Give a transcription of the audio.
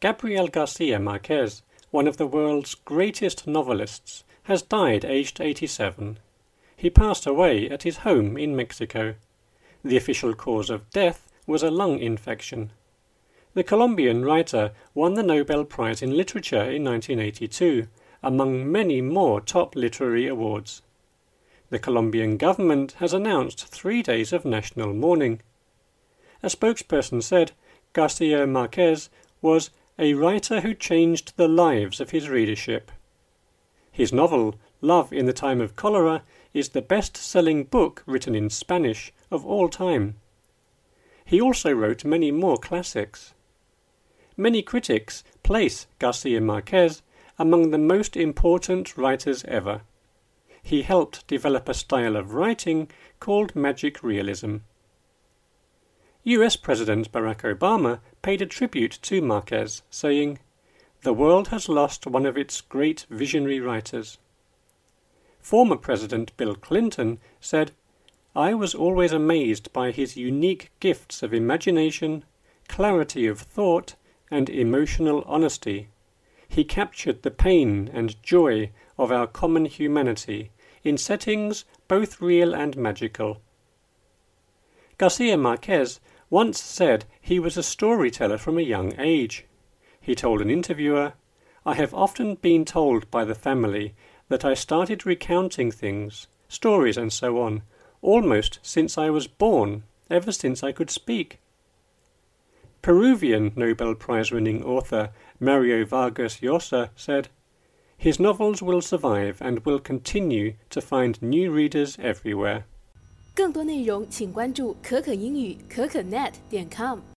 Gabriel Garcia Marquez, one of the world's greatest novelists, has died aged 87. He passed away at his home in Mexico. The official cause of death was a lung infection. The Colombian writer won the Nobel Prize in Literature in 1982, among many more top literary awards. The Colombian government has announced 3 days of national mourning. A spokesperson said Garcia Marquez was a writer who changed the lives of his readership. His novel, Love in the Time of Cholera, is the best-selling book written in Spanish of all time. He also wrote many more classics. Many critics place Garcia Marquez among the most important writers ever. He helped develop a style of writing called magic realism. US President Barack Obama paid a tribute to Marquez, saying, "The world has lost one of its great visionary writers." Former President Bill Clinton said, "I was always amazed by his unique gifts of imagination, clarity of thought, and emotional honesty. He captured the pain and joy of our common humanity in settings both real and magical." Garcia Marquez once said he was a storyteller from a young age. He told an interviewer, "I have often been told by the family that I started recounting things, stories and so on, almost since I was born, ever since I could speak." Peruvian Nobel Prize-winning author Mario Vargas Llosa said, "His novels will survive and will continue to find new readers everywhere." 更多内容请关注可可英语可可net.com。